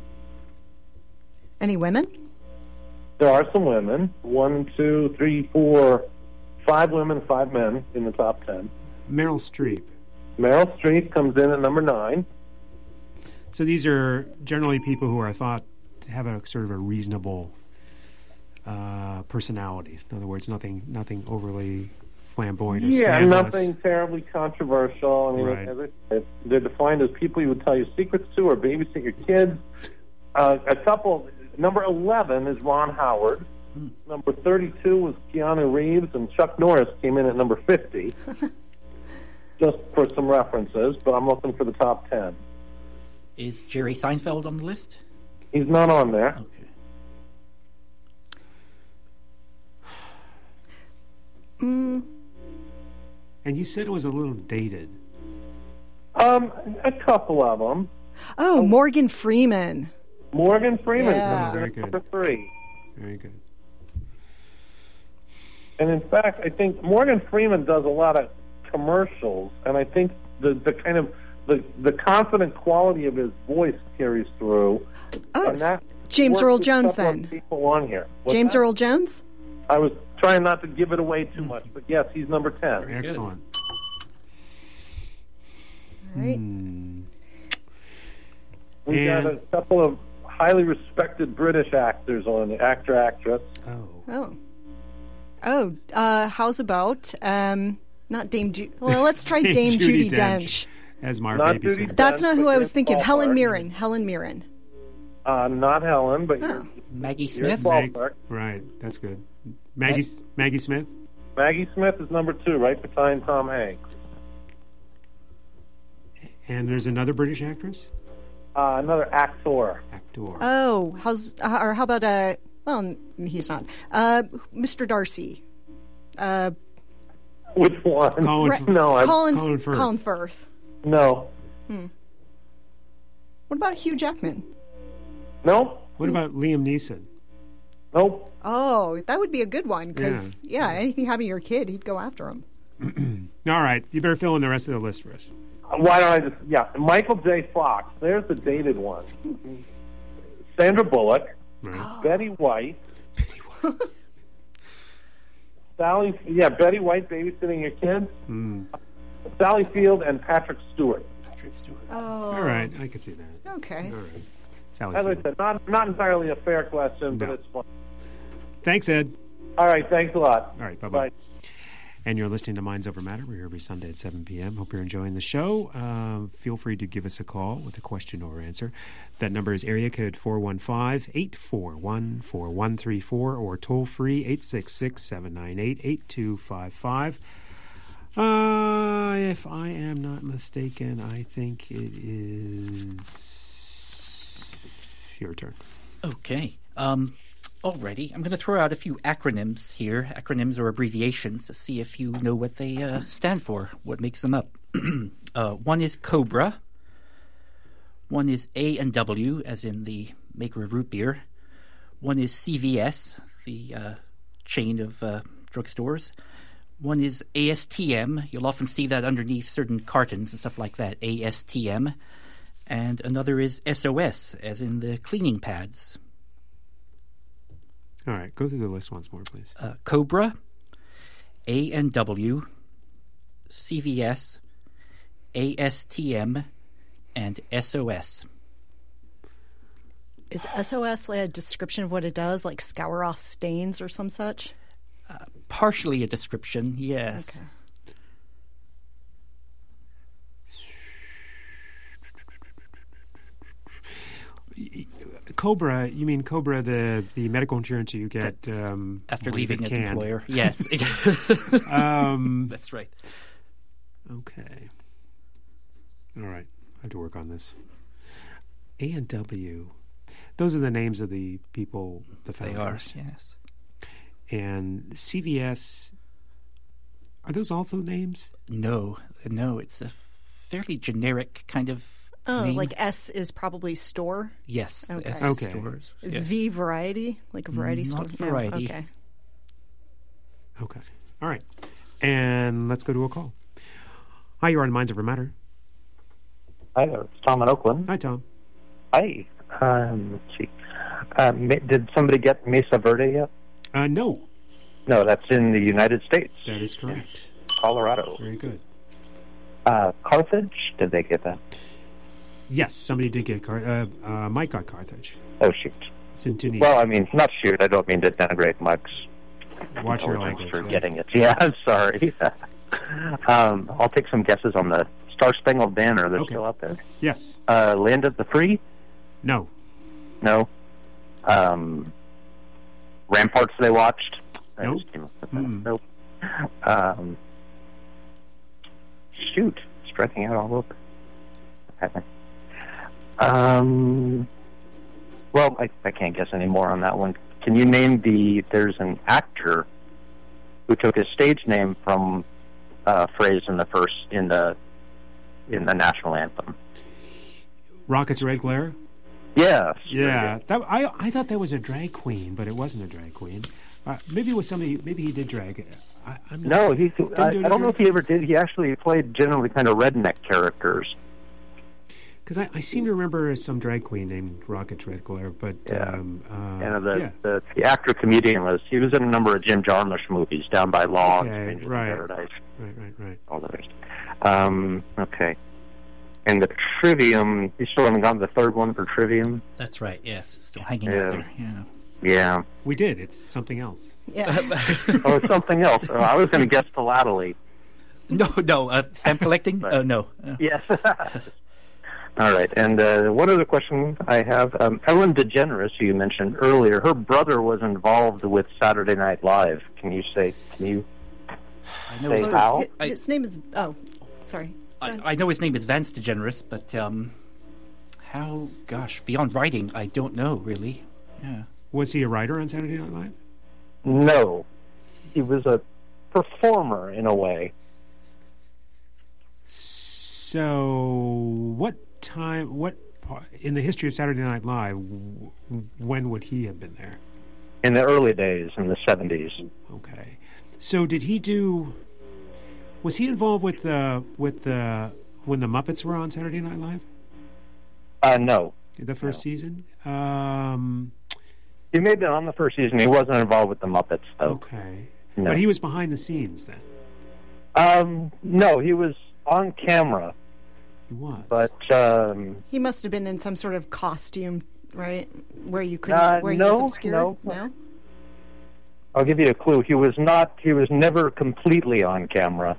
Any women? There are some women. One, two, three, four, five women, five men in the top ten. Meryl Streep. Meryl Streep comes in at number nine. So these are generally people who are thought to have a sort of a reasonable uh, personality. In other words, nothing, nothing overly flamboyant or Yeah, scandalous. nothing terribly controversial. I mean, Right. as I said, they're defined as people you would tell your secrets to or babysit your kids. Uh, a couple. Number eleven is Ron Howard. Hmm. Number thirty-two was Keanu Reeves, and Chuck Norris came in at number fifty. Just for some references, but I'm looking for the top ten. Is Jerry Seinfeld on the list? He's not on there. Okay. Mm. And you said it was a little dated. Um, a couple of them. Oh, Morgan Freeman. Morgan Freeman Yeah. comes in Very at good. number three. Very good. And in fact, I think Morgan Freeman does a lot of commercials, and I think the, the kind of the, the confident quality of his voice carries through. Oh, and that James works Earl with Jones, several then. people on here. What's James that? Earl Jones? I was trying not to give it away too much, but yes, he's number ten. Excellent. All right. Hmm. We got a And- couple of highly respected British actors on the actor actress. Oh. Oh. Oh, uh, how's about, um, not Dame Judy. Well, let's try Dame, Judy Dench. As my Not babysitter. Judy That's not who I was Dench, thinking. but Helen ballpark. Mirren. Helen Mirren. Uh, not Helen, but you're, Maggie you're Smith? ballpark. Right, that's good. Maggie Maggie Smith. Maggie Smith is number two, right behind Tom Hanks. And there's another British actress? Uh, another actor. Actor. Oh, how's, uh, or how about, uh, well, n- he's not. Uh, Mister Darcy. Uh, Which one? Colin, Re- no, I, Colin, Colin Firth. Colin Firth. no, Hmm. What about Hugh Jackman? nope, What about Liam Neeson? nope. Oh, that would be a good one because, yeah. anything happening to your kid, he'd go after him. All right, you better fill in the rest of the list for us. Why don't I just, yeah, Michael J. Fox. There's the dated one. Sandra Bullock, Right. Betty White, Sally, yeah, Betty White babysitting your kids, Mm. Sally Field, and Patrick Stewart. Patrick Stewart. Oh. All right, I can see that. Okay. All right. Sally As I Field. said, not not entirely a fair question, but No. it's fun. Thanks, Ed. All right, thanks a lot. All right, bye-bye. Bye. And you're listening to Minds Over Matter. We're here every Sunday at seven p.m. Hope you're enjoying the show. Um, feel free to give us a call with a question or answer. That number is area code four one five, eight four one, four one three four or toll free eight six six, seven nine eight, eight two five five. Uh, if I am not mistaken, I think it is your turn. Okay. Um, alrighty. I'm going to throw out a few acronyms here, acronyms or abbreviations, to see if you know what they uh, stand for, what makes them up. uh, one is COBRA. One is A and W, as in the maker of root beer. One is C V S, the uh, chain of uh, drugstores. One is A S T M. You'll often see that underneath certain cartons and stuff like that, A S T M. And another is S O S, as in the cleaning pads. All right, go through the list once more, please. Uh, COBRA, A and W, C V S, A S T M, and S O S. Is S O S like a description of what it does, like scour off stains or some such? Uh, partially a description, yes. Okay. Cobra, you mean Cobra, the, the medical insurance you get um, after when you leaving get an canned. employer. Yes. um, That's right. Okay. All right. I have to work on this. A and W. Those are the names of the people, the founders. They are, yes. And C V S, are those also names? No, no. It's a fairly generic kind of Oh, name. like S is probably store? Yes. Okay. S Okay. is stores. Is Yes. V variety? Like a variety Not store? variety. No. Okay. Okay. All right. And let's go to a call. Hi, you're on Minds Over Matter. Hi there, it's Tom in Oakland. Hi, Tom. Hi. Um, let's see. Uh, ma- did somebody get Mesa Verde yet? Uh, no. No, that's in the United States. That is correct. Colorado. Very good. Uh, Carthage, did they get that? Yes, somebody did get Car- uh, uh, Mike got Carthage. Oh, shoot. It's in Tunisia. Well, I mean, not shoot. I don't mean to denigrate Mike's Watch your intelligence language. for right? getting it. Yeah, I'm sorry. um, I'll take some guesses on the Star Spangled Banner. They're Okay. still out there. Yes. Uh, Land of the Free? No. No. Um, Ramparts they watched? I Nope. just came up with that. Mm-mm. Nope. Um, shoot. Striking out all over. Okay. Um, well, I, I can't guess any more on that one. Can you name the... There's an actor who took his stage name from a phrase in the first... in the in the national anthem. Rocket's Red Glare? Yes. Yeah. That, I I thought that was a drag queen, but it wasn't a drag queen. Uh, maybe it was somebody... Maybe he did drag. I, I'm not, No, he. Didn't I, do I don't know drag? if he ever did. He actually played generally kind of redneck characters. Because I, I seem to remember some drag queen named Rocket's Red Glare, but... Yeah. Um, uh, and the, yeah. the the actor comedian was he was in a number of Jim Jarmusch movies, Down by Law, Okay, Strangers in right. Paradise, Right, right, right. all those. Um, okay. And the Trivium, you still haven't gotten the third one for Trivium? That's right, yes. It's still hanging Yeah. out there. Yeah. Yeah. We did. It's something else. Yeah. Oh, it's something else. Oh, I was going to guess Philately. No, no. Uh, stamp collecting? Right. Uh, no. Uh, Yes. All right. And uh, one other question I have. Um, Ellen DeGeneres, who you mentioned earlier, her brother was involved with Saturday Night Live. Can you say, can you I know say his, how? Hi- His name is. Oh, sorry. I, I know his name is Vance DeGeneres, but um, how, gosh, beyond writing, I don't know, really. Yeah. Was he a writer on Saturday Night Live? No. He was a performer in a way. So, what time, what pa- in the history of Saturday Night Live, w- when would he have been there? In the early days, in the seventies. Okay. So, did he do, was he involved with the, with the, when the Muppets were on Saturday Night Live? Uh, no. The first season? Um, He may have been on the first season. He wasn't involved with the Muppets, though. okay. No. But he was behind the scenes then? Um, no, he was on camera. He was. But, um, He must have been in some sort of costume, right? Where you couldn't. Uh, where he no, was obscured. no. No. I'll give you a clue. He was not, he was never completely on camera.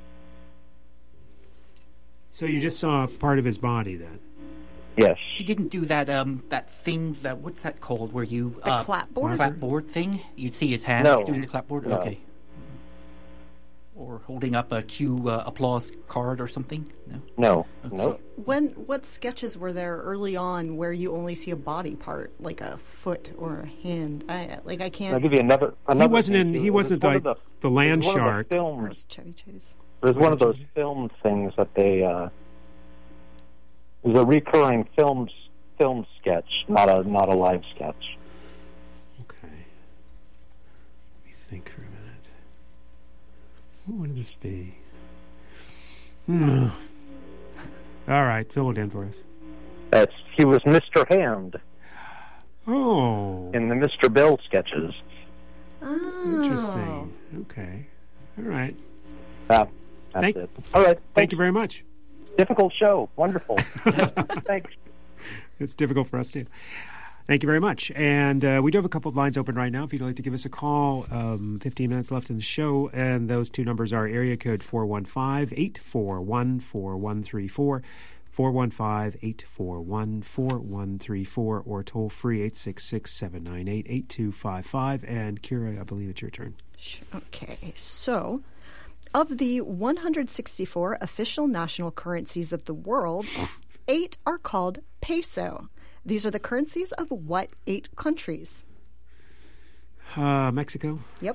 So you just saw part of his body then? Yes. He didn't do that um that thing that what's that called where you The uh, clapboard? clapboard thing? You'd see his hands No. doing the clapboard. No. Okay. Or holding up a cue uh, applause card or something. No. No. Okay. No. When what sketches were there early on where you only see a body part, like a foot or a hand? I like I I'll can't. give you another. another He wasn't thing, in, too. he It was wasn't one like of the, land it was one of the shark. films. Where's Chevy Chase? It was one of those film things that they. Uh, it was a recurring film film sketch, not a not a live sketch. Okay. Let me think for a minute. What would this be? Hmm. All right, fill it in for us. That's he was Mister Hand Oh, in the Mister Bill sketches. Oh. interesting. Okay. All right. Uh, that's Thank- it. All right. Thank you very much. Difficult show. Wonderful. Thanks. It's difficult for us too. Thank you very much. And uh, we do have a couple of lines open right now. If you'd like to give us a call, um, fifteen minutes left in the show. And those two numbers are area code four one five, eight four one, four one three four, four one five, eight four one, four one three four, or toll free eight six six, seven nine eight, eight two five five. And Kira, I believe it's your turn. Okay, so of the one hundred sixty-four official national currencies of the world, eight are called peso. These are the currencies of what eight countries? Uh, Mexico. Yep.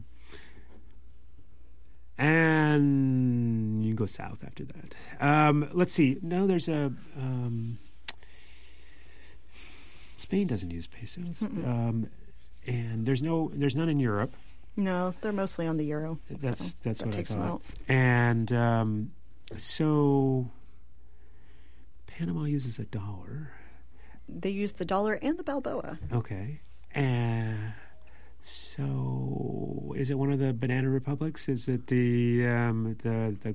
And you can go south after that. Um, let's see. No, there's a... Um, Spain doesn't use pesos. Um, and there's no, there's none in Europe. No, they're mostly on the euro. That's so that's that what takes I them thought. out. And um, so Panama uses a dollar. They use the dollar and the Balboa. Okay. And so is it one of the banana republics? Is it the um, the the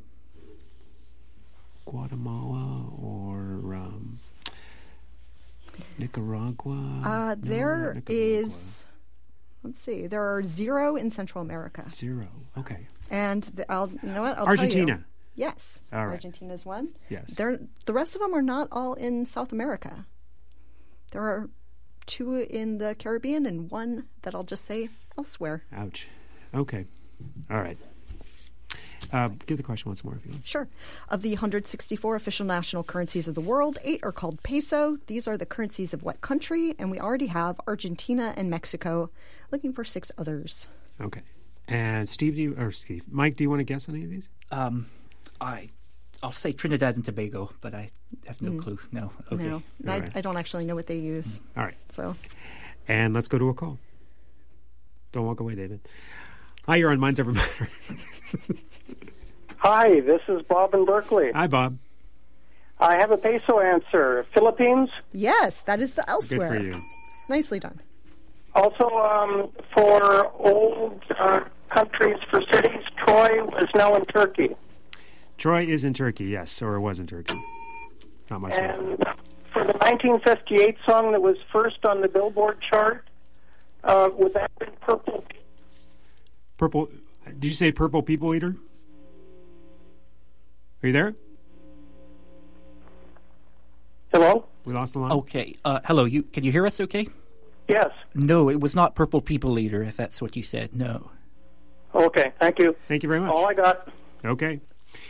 Guatemala or um, Nicaragua? Uh, No, there Nicaragua. is. Let's see. There are zero in Central America. Zero. Okay. And the, I'll, you know what? I'll Argentina. Tell you. Yes. All right. Argentina's one. Yes. They're, the rest of them are not all in South America. There are two in the Caribbean and one that I'll just say elsewhere. Ouch. Okay. All right. Uh, give the question once more, if you want. Sure. Of the one hundred sixty-four official national currencies of the world, eight are called peso. These are the currencies of what country? And we already have Argentina and Mexico. Looking for six others. Okay. And Steve, do you, or Steve, Mike, do you want to guess on any of these? Um, I, I'll say Trinidad and Tobago, but I have no Mm. clue. No. Okay. No, All I, right. I don't actually know what they use. All right. So, And let's go to a call. Don't walk away, David. Hi, you're on Minds Over Matter. Hi, this is Bob in Berkeley. Hi, Bob. I have a peso answer. Philippines? yes, that is the elsewhere. Good for you. Nicely done. Also, um, for old uh, countries, for cities, Troy is now in Turkey. Troy is in Turkey, yes, or it was in Turkey. Not much. longer. And for the nineteen fifty-eight song that was first on the Billboard chart, uh, would that have been Purple? Purple. Did you say Purple People Eater? Are you there? Hello? We lost the line. Okay. Uh, hello. You can you hear us? Okay. Yes. No, it was not Purple People Eater. If that's what you said, no. Okay, thank you. Thank you very much. All I got. Okay.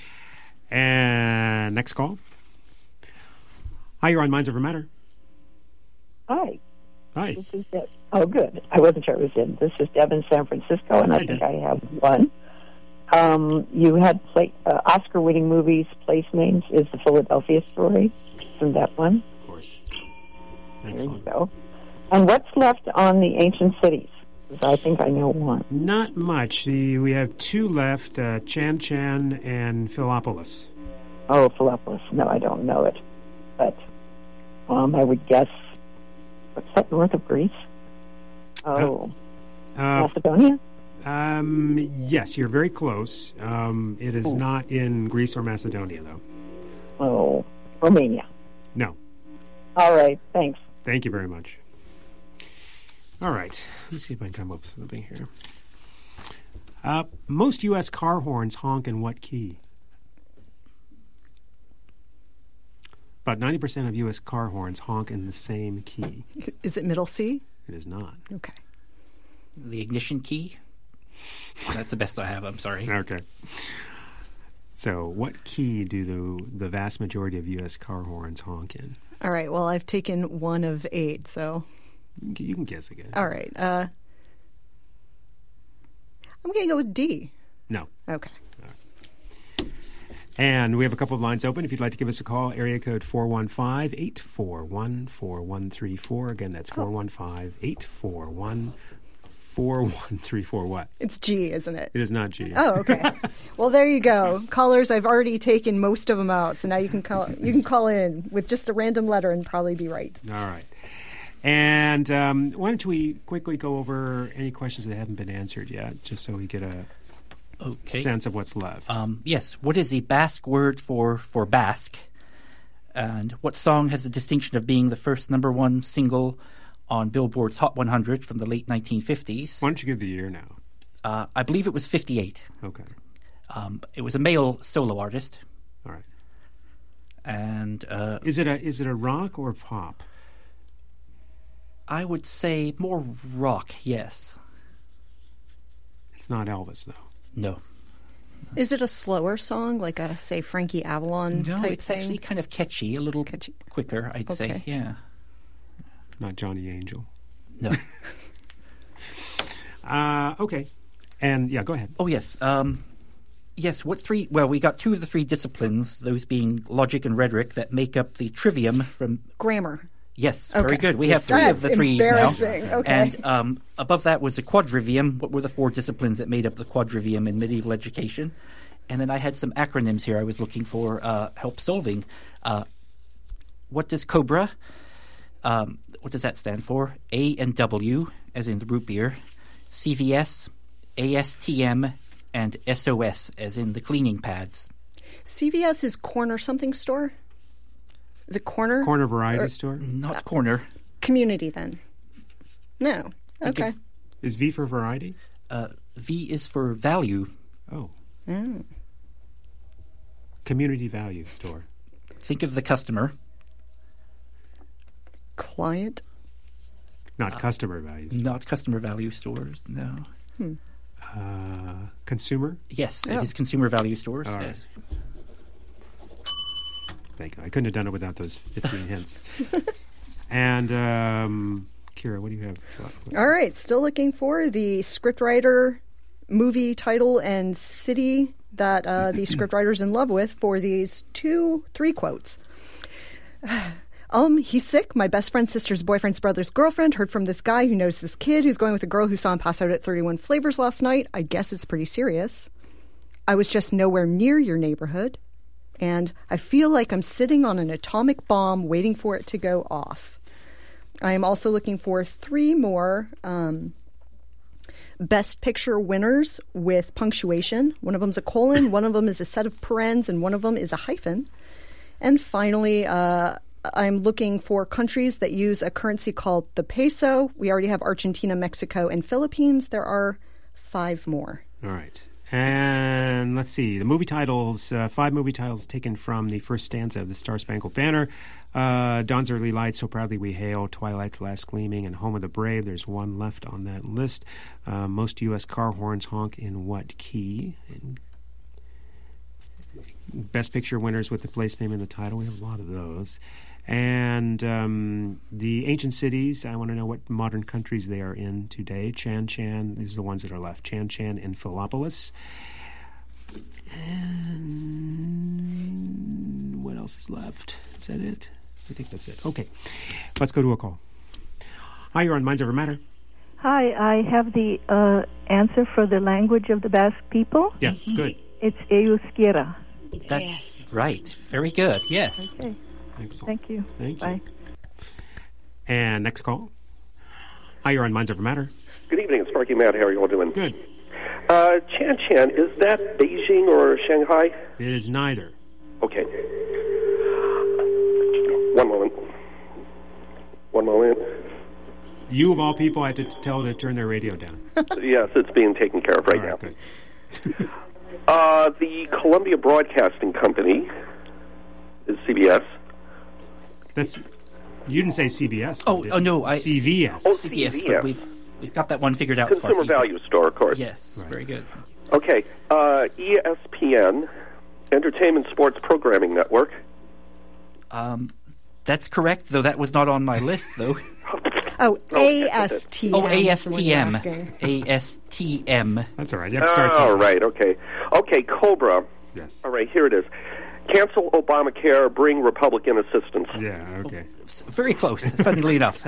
And next call. Hi, you're on Minds Over Matter. Hi. Hi. This is Deb. Oh, good. I wasn't sure it was in. This is Deb in San Francisco, and I Hi, think Deb. I have one. Um, you had play, uh, Oscar-winning movies, place names. Is the Philadelphia Story from that one? Of course. There you Excellent. go. And what's left on the ancient cities? 'Cause I think I know one. Not much. The, we have two left, uh, Chan Chan and Philopolis. Oh, Philippolis. No, I don't know it. But um, I would guess, what's that north of Greece? Oh, Uh, Macedonia? um, yes, you're very close. Um, it is Oh. not in Greece or Macedonia, though. Oh, Romania. No. All right, thanks. Thank you very much. All right. Let me see if I can come up with something here. Uh, most U S car horns honk in what key? About ninety percent of U S car horns honk in the same key. Is it middle C? It is not. Okay. The ignition key. That's the best I have. I'm sorry. Okay. So, what key do the the vast majority of U S car horns honk in? All right. Well, I've taken one of eight, so. You can, you can guess again. All right. Uh, I'm going to go with D. No. Okay. And we have a couple of lines open. If you'd like to give us a call, area code four one five, eight four one, four one three four. Again, that's four one five, eight four one, four one three four. What? It's G, isn't it? It is not G. Oh, okay. Well, there you go. Callers, I've already taken most of them out, so now you can call you can call in with just a random letter and probably be right. All right. And um, why don't we quickly go over any questions that haven't been answered yet, just so we get a Okay. sense of what's left. Um, yes. What is the Basque word for for Basque? And what song has the distinction of being the first number one single on Billboard's Hot one hundred from the late nineteen fifties. Why don't you give the year now? Uh, I believe it was fifty-eight. Okay. Um, it was a male solo artist. All right. And uh, is it a is it a rock or pop? I would say more rock. Yes. It's not Elvis, though. No. Is it a slower song, like a, say, Frankie Avalon no, type it's thing? actually kind of catchy, a little catchy. quicker, I'd Okay. say. Yeah. Not Johnny Angel. No. uh, okay. And, yeah, go ahead. Oh, yes. Um, yes, what three... Well, we got two of the three disciplines, those being logic and rhetoric, that make up the trivium from... Grammar. Yes, Okay. very good. We have three That's of the three embarrassing. now. Okay. And um, above that was the quadrivium. What were the four disciplines that made up the quadrivium in medieval education? And then I had some acronyms here I was looking for uh, help solving. Uh, what does COBRA, um, what does that stand for? A and W, as in the root beer. C V S, A S T M, and S O S, as in the cleaning pads. C V S is corner something store? Is it corner? Corner variety Or- store? Not corner. Community, then? No. Think Okay. of- Is V for variety? Uh, V is for value. Oh. Mm. Community value store. Think of the customer. Client? Not customer values. Not customer value stores, no. Hmm. Uh, consumer? Yes, Oh. it is consumer value stores. All right. Yes. Thank you. I couldn't have done it without those fifteen hints. And, um, Kira, what do you have? All right. Still looking for the scriptwriter, movie title, and city that uh, the scriptwriter's in love with for these two, three quotes. Um, he's sick. My best friend's sister's boyfriend's brother's girlfriend heard from this guy who knows this kid who's going with a girl who saw him pass out at thirty-one Flavors last night. I guess it's pretty serious. I was just nowhere near your neighborhood. And I feel like I'm sitting on an atomic bomb waiting for it to go off. I am also looking for three more um, Best Picture winners with punctuation. One of them's a colon, one of them is a set of parens, and one of them is a hyphen. And finally, uh, I'm looking for countries that use a currency called the peso. We already have Argentina, Mexico, and Philippines. There are five more. All right. And let's see, the movie titles, uh, five movie titles taken from the first stanza of the Star Spangled Banner. Uh, Dawn's Early Light, So Proudly We Hail, Twilight's Last Gleaming, and Home of the Brave. There's one left on that list. Uh, most U S car horns honk in what key? And Best Picture winners with the place name in the title. We have a lot of those. And um, the ancient cities, I want to know what modern countries they are in today. Chan Chan, these are the ones that are left. Chan Chan and Philopolis. And what else is left? Is that it? I think that's it. Okay. Let's go to a call. Hi, you're on Minds Over Matter. Hi, I have the uh, answer for the language of the Basque people. Yes, good. It's Euskera. That's right. Very good. Yes. Okay. Excellent. Thank you. Thank Bye. you. And next call. Hi, you're on Minds Over Matter. Good evening, it's Sparky Matt. How are you all doing? Good. Uh, Chan Chan, is that Beijing or Shanghai? It is neither. Okay. One moment. One moment. You, of all people, I have to t- tell to turn their radio down. Yes, it's being taken care of right, All right, now. good. Uh, the Columbia Broadcasting Company is C B S. That's you didn't say C B S. Oh, did oh you? no, I C V S. Oh, C B S, C V S. but we've we've got that one figured out. Consumer Sparky. Value Store, of course. Yes, very good. Okay. Uh, E S P N, Entertainment Sports Programming Network. Um, that's correct, though that was not on my list, though. Oh, A S T M. Oh, A S is what T you're M. asking. A S T M. That's all right. You have to start All somewhere. right, okay. Okay, Cobra. Yes. All right, here it is. Cancel Obamacare, bring Republican assistance. Yeah, okay. Very close, funnily enough.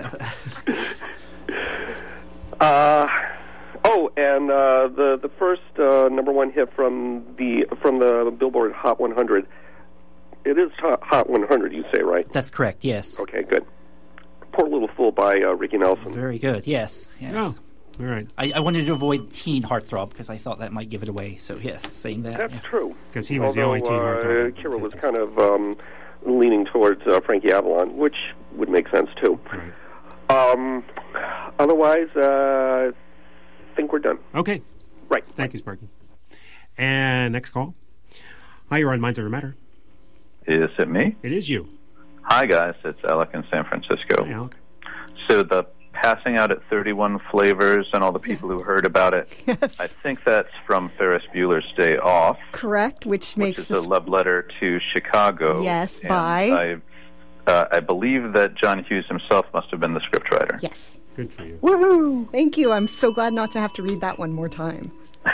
Uh, oh, and uh, the the first uh, number one hit from the from the Billboard Hot one hundred. It is Hot, Hot one hundred, you say, right? That's correct. Yes. Okay, good. Poor Little Fool by uh, Ricky Nelson. Very good. Yes. Yes. Oh, all right. I, I wanted to avoid teen heartthrob because I thought that might give it away. So yes, saying that. That's yeah. true. Because he was Although, the only teen uh, heartthrob. Kira was kind of um, leaning towards uh, Frankie Avalon, which would make sense too. Right. Um, otherwise, uh, I think we're done. Okay. Right. Thank you, Sparky. And next call. Hi, you're on Minds Over Matter. Is it me? It is you. Hi, guys. It's Alec in San Francisco. Hi, Alec. So the passing out at thirty-one flavors and all the people who heard about it, yes. I think that's from Ferris Bueller's Day Off. Correct, which makes which is a love letter to Chicago. Yes, and by... I, uh, I believe that John Hughes himself must have been the scriptwriter. Yes. Good for you. Woohoo! Thank you. I'm so glad not to have to read that one more time.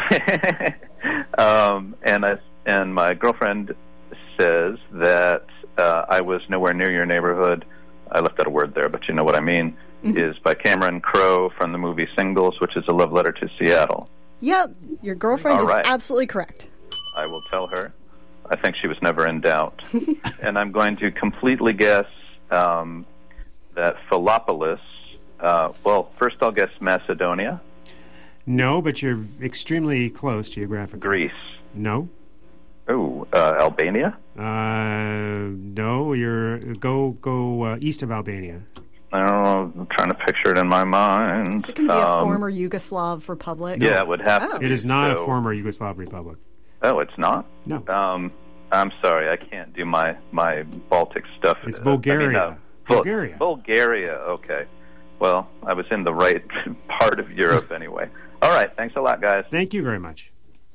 um, and I and my girlfriend says that uh, I Was Nowhere Near Your Neighborhood. I left out a word there, but you know what I mean. Mm-hmm. Is by Cameron Crowe from the movie Singles, which is a love letter to Seattle. Yep, your girlfriend All is right. absolutely correct. I will tell her. I think she was never in doubt. And I'm going to completely guess um, that Philopolis, uh, well, first I'll guess Macedonia. No, but you're extremely close geographically. Greece. No. Oh, uh, Albania? Uh, no, you're go go uh, east of Albania. I don't know. I'm trying to picture it in my mind. Is it going to be um, a former Yugoslav republic? Yeah, it would have oh. to be. It is not so. a former Yugoslav republic. Oh, it's not? No. Um, I'm sorry. I can't do my, my Baltic stuff. It's Uh, Bulgaria. I mean, uh, Bul- Bulgaria. Bulgaria. Okay. Well, I was in the right part of Europe anyway. All right. Thanks a lot, guys. Thank you very much.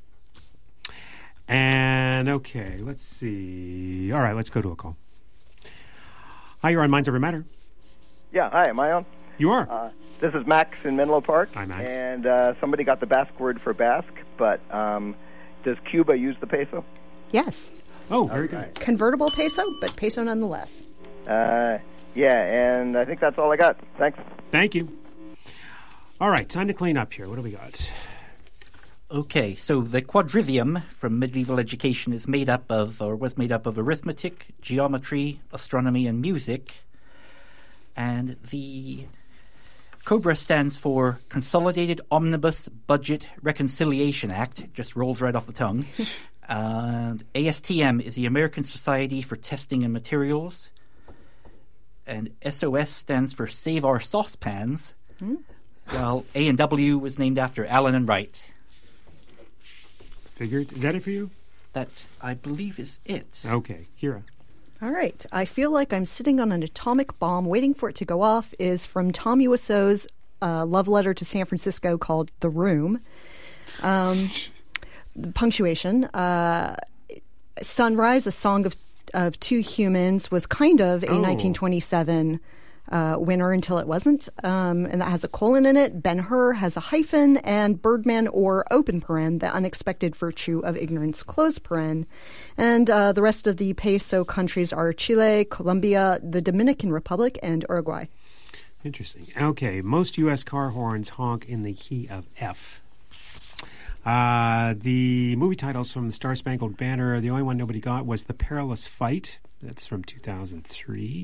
And, okay, let's see. All right, let's go to a call. Hi, you're on Minds Over Matter. Yeah, hi, am I on? You are. Uh, this is Max in Menlo Park. Hi, Max. And uh, somebody got the Basque word for Basque, but um, does Cuba use the peso? Yes. Oh, very good. Convertible peso, but peso nonetheless. Uh, yeah, and I think that's all I got. Thanks. Thank you. All right, time to clean up here. What do we got? Okay, so the quadrivium from medieval education is made up of, or was made up of, arithmetic, geometry, astronomy, and music. And the COBRA stands for Consolidated Omnibus Budget Reconciliation Act. It just rolls right off the tongue. And A S T M is the American Society for Testing and Materials. And S O S stands for Save Our Saucepans. Hmm? While A and W was named after Allen and Wright. Figured. Is that it for you? That, I believe, is it. Okay. Kira. All right. I feel like I'm sitting on an atomic bomb waiting for it to go off is from Tom Wiseau's uh, love letter to San Francisco called The Room. Um, the punctuation. Uh, Sunrise, a song of, of two humans, was kind of a Oh. nineteen twenty-seven Uh, winner until it wasn't, um, and that has a colon in it. Ben-Hur has a hyphen, and Birdman or open paren, the unexpected virtue of ignorance, close paren. And uh, the rest of the peso countries are Chile, Colombia, the Dominican Republic, and Uruguay. Interesting. Okay, most U S car horns honk in the key of F. Uh, the movie titles from the Star Spangled Banner, the only one nobody got was The Perilous Fight. That's from two thousand three.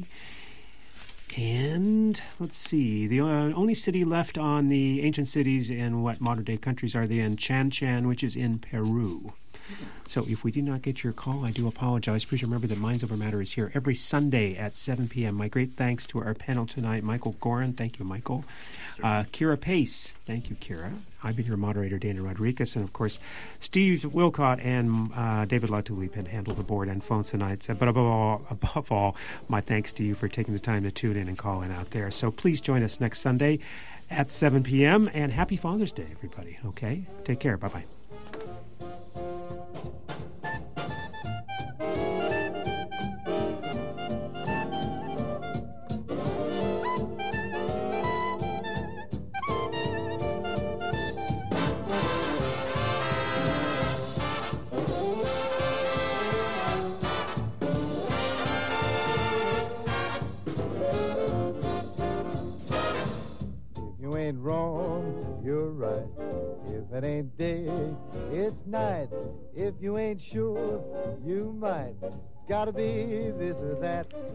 And let's see, the uh, only city left on the ancient cities in what modern-day countries are they in? Chan Chan, which is in Peru. So if we did not get your call, I do apologize. Please remember that Minds Over Matter is here every Sunday at seven p.m. My great thanks to our panel tonight, Michael Gorin. Thank you, Michael. Uh, Kira Pace. Thank you, Kira. I've been your moderator, Dana Rodriguez. And, of course, Steve Wilcott and uh, David Latulip had handled the board and phones tonight. But above all, above all, my thanks to you for taking the time to tune in and call in out there. So please join us next Sunday at seven p.m. And happy Father's Day, everybody. Okay? Take care. Bye-bye. You ain't wrong, you're right. If it ain't day, it's night. If you ain't sure, you might. It's gotta be this or that.